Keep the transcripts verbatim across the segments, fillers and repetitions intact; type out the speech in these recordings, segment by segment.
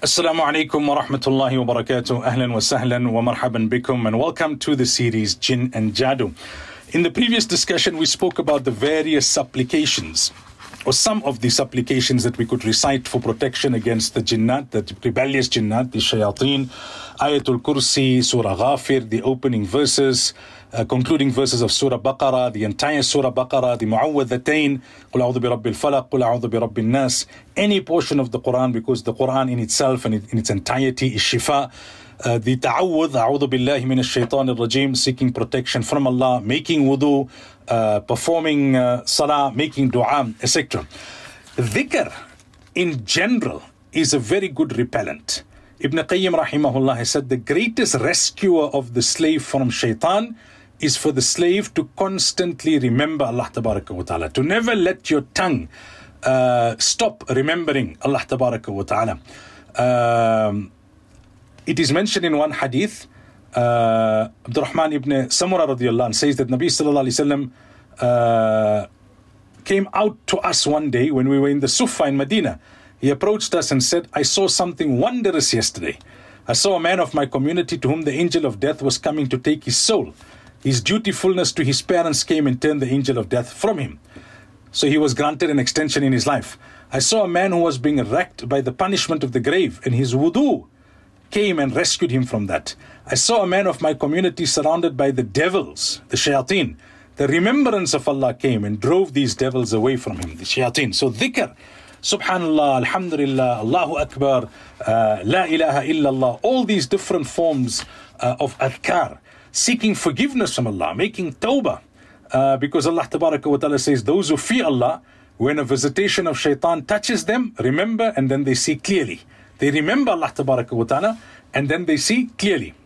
Assalamu alaikum wa rahmatullahi wa barakatuh. Ahlan wa sahlan wa marhaban bikum, and welcome to the series Jinn and Jadoo. In the previous discussion, we spoke about the various supplications, or some of the supplications that we could recite for protection against the jinnat, the rebellious jinnat, the shayateen, Ayatul Kursi, Surah Ghafir, the opening verses, uh, concluding verses of Surah Baqarah, the entire Surah Baqarah, the Mu'awwadhatayn, Qul a'udhu bi rabbil falaq, Qul a'udhu bi rabbin nas, any portion of the Quran, because the Quran in itself and in its entirety is shifa. Uh, the ta'awudh, a'udhu billahi minash shaitanir rajim, seeking protection from Allah, making wudu, uh, performing uh, salah, making dua, et cetera. Dhikr in general is a very good repellent. Ibn Qayyim rahimahullah has said the greatest rescuer of the slave from shaitan is for the slave to constantly remember Allah tabaraka wa ta'ala, to never let your tongue uh, stop remembering Allah tabaraka wa ta'ala. Um, it is mentioned in one hadith, uh, Abdurrahman ibn Samura radiallahu anh says that Nabi sallallahu alayhi wa sallam uh, came out to us one day when we were in the Sufa in Medina. He approached us and said, I saw something wondrous yesterday. I saw a man of my community to whom the angel of death was coming to take his soul. His dutifulness to his parents came and turned the angel of death from him. So he was granted an extension in his life. I saw a man who was being racked by the punishment of the grave, and his wudu came and rescued him from that. I saw a man of my community surrounded by the devils, the shayateen. The remembrance of Allah came and drove these devils away from him, the shayateen. So dhikr, Subhanallah, Alhamdulillah, Allahu Akbar, uh, La ilaha illallah, all these different forms uh, of adhkar, seeking forgiveness from Allah, making tawbah, uh, because Allah Tabaraka wa Ta'ala says, those who fear Allah, when a visitation of shaitan touches them, remember, and then they see clearly. They remember Allah Tabaraka wa Ta'ala, and then they see clearly.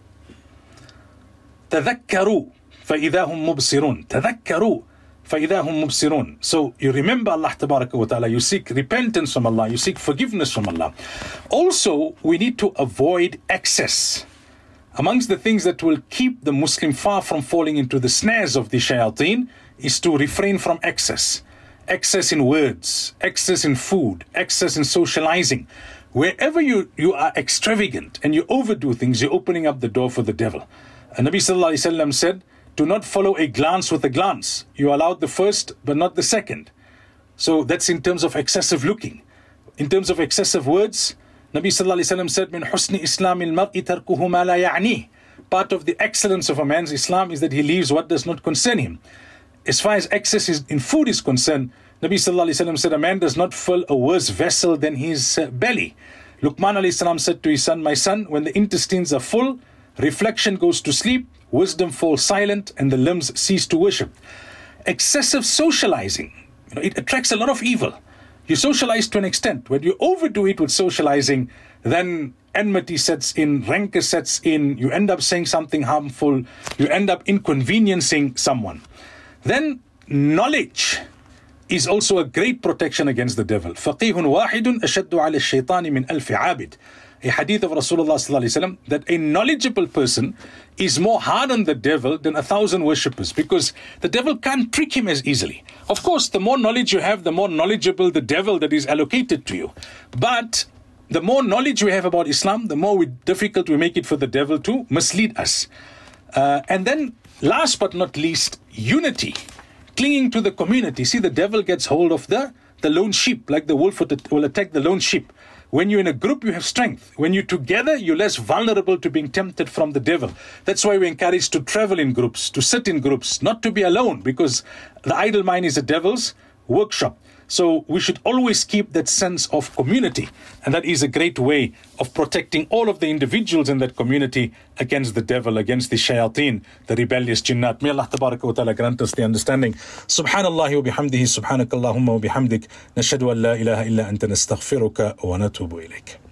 تذكروا فإذا هم مبصرون. تذكروا فإذا هم مبصرون. So you remember Allah Tabaraka wa Ta'ala, you seek repentance from Allah, you seek forgiveness from Allah. Also, we need to avoid excess. Amongst the things that will keep the Muslim far from falling into the snares of the shayateen is to refrain from excess. Excess in words, excess in food, excess in socializing. Wherever you, you are extravagant and you overdo things, you're opening up the door for the devil. And Nabi Sallallahu Alaihi Wasallam said, do not follow a glance with a glance. You allowed the first, but not the second. So that's in terms of excessive looking. In terms of excessive words, Nabi Sallallahu Alaihi Wasallam said, "Min husni Islamil mar'i tarkuhu ma la ya'ni." Part of the excellence of a man's Islam is that he leaves what does not concern him. As far as excess is, in food is concerned, Nabi Sallallahu Alaihi Wasallam said, a man does not fill a worse vessel than his uh, belly. Luqman Alayhi Salam said to his son, my son, when the intestines are full, reflection goes to sleep, wisdom falls silent, and the limbs cease to worship. Excessive socializing, you know, it attracts a lot of evil. You socialize to an extent. When you overdo it with socializing, then enmity sets in, rancor sets in, you end up saying something harmful, you end up inconveniencing someone. Then knowledge is also a great protection against the devil. فَقِيهٌ وَاحِدٌ أَشَدُّ عَلَى الشَّيْطَانِ مِنْ أَلْفِ عَابِدٍ. A hadith of Rasulullah sallallahu alaihi wasallam that a knowledgeable person is more hard on the devil than a thousand worshippers, because the devil can't trick him as easily. Of course, the more knowledge you have, the more knowledgeable the devil that is allocated to you. But the more knowledge we have about Islam, the more we, difficult we make it for the devil to mislead us. Uh, and then, last but not least, unity, clinging to the community. See, the devil gets hold of the, the lone sheep, like the wolf will attack the lone sheep. When you're in a group, you have strength. When you're together, you're less vulnerable to being tempted from the devil. That's why we're encouraged to travel in groups, to sit in groups, not to be alone, because the idle mind is the devil's workshop. So we should always keep that sense of community. And that is a great way of protecting all of the individuals in that community against the devil, against the shayateen, the rebellious jinnat. May Allah tabaraka wa ta'ala grant us the understanding. Subhanallah wa bihamdihi, subhanakallahumma wa bihamdik, nashhadu an la ilaha illa anta nastaghfiruka wa natubu ilayk.